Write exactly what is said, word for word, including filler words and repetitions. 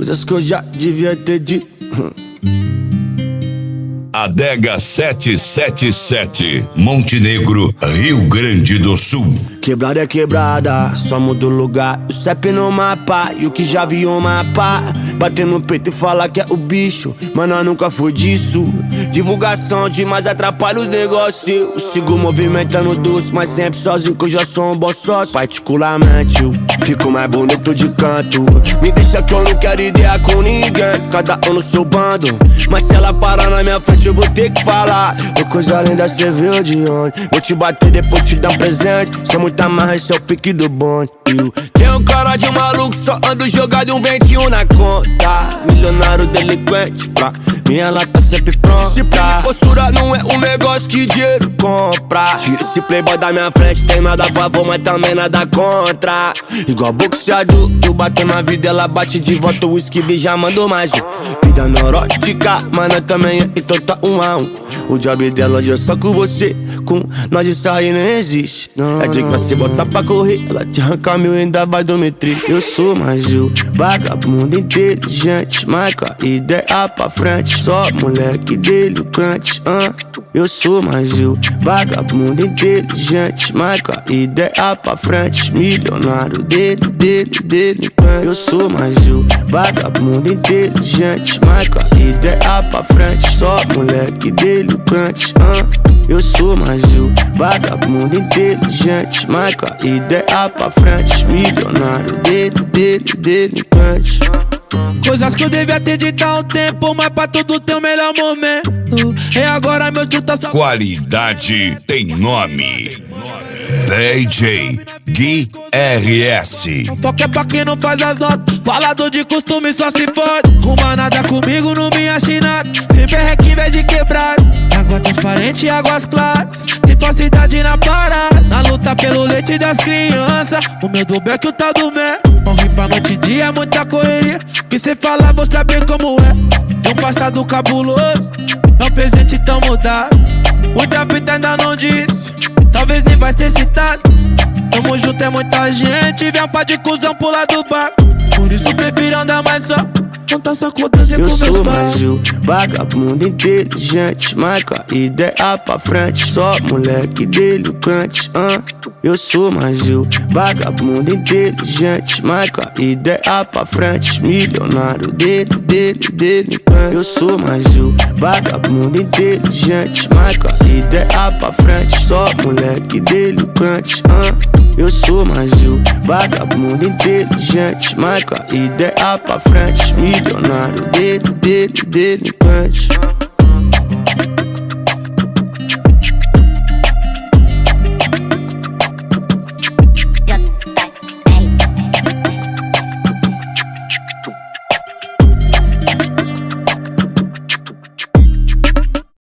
coisas que eu já devia ter dito. Adega sete sete sete, Montenegro, Rio Grande do Sul. Quebrada é quebrada, só muda o lugar. O C E P no mapa e o que já viu o mapa. Bater no peito e falar que é o bicho, mas nós nunca foi disso. Divulgação demais atrapalha os negócios. Eu sigo movimentando doce, mas sempre sozinho que eu já sou um bom sócio. Particularmente eu fico mais bonito de canto. Me deixa que eu não quero ideia com ninguém, cada um no seu bando. Mas se ela parar na minha frente eu vou ter que falar. Ô coisa linda, cê veio de onde? Vou te bater, depois te dar um presente. Cê é muito amarra, esse é o pique do bonde. Eu tenho cara de maluco, só ando jogado um ventinho na conta. Milionário delinquente, pra minha lata sempre pronta. Disciplina e postura não é um negócio que dinheiro compra. Tira esse playboy da minha frente, tem nada a favor, mas também nada contra. Igual boxeador, eu bato na vida, ela bate de volta. O whisky já mandou mais um. Vida neurótica, mas nós também é, então tá um a um. O job dela hoje é só com você, com nós isso aí não existe. Não, é dia que você botar pra correr, ela te arrancar mil e ainda vai dormir triste. Eu sou mais eu, vagabundo inteligente, mas com a ideia pra frente. Só moleque delinquente, ah. Eu sou mais eu, vagabundo inteligente, mas com a ideia pra frente. Milionário dele, dele, delinquente. Eu sou mais eu, vagabundo inteligente, mas com a ideia pra frente. Só moleque delinquente, ah. Eu sou mais eu, vagabundo inteligente, mas com a ideia pra frente. Milionário dele, dele, delinquente. Coisas que eu devia ter dito há um tempo, mas pra tudo tem o melhor momento. E agora meu tio tá só... Qualidade tem nome. D J Gui R S. Foca é pra quem não faz as notas. Falador de costume só se fode. Ruma nada comigo, não me ache nada. Sempre é que vem de quebrar. Água transparente e águas claras. Tem falsidade na parada. Na luta pelo leite das crianças. O meu do é que o tal do mé. Morre pra noite e dia, muita correria. Que cê fala, vou saber como é. De um passado cabuloso, é um presente tão mudado. Muita fita ainda não disse, talvez nem vai ser citado. Tamo junto, é muita gente. Vem um par de cuzão pular do bar. Por isso prefiro andar mais só. Contar só contas e eu comer sou mais eu, vagabundo inteligente, mas com a ideia pra frente. Só moleque delinquente, ah. Eu sou mais eu, vagabundo inteligente, mas com a ideia pra frente. Milionário dele, dele, delinquente. Eu sou mais eu, vagabundo inteligente, mas com a ideia pra frente. Só moleque delinquente, ah. Eu sou mais eu, vagabundo inteligente, mas com a ideia pra frente. Milionário dele, dele, delinquente.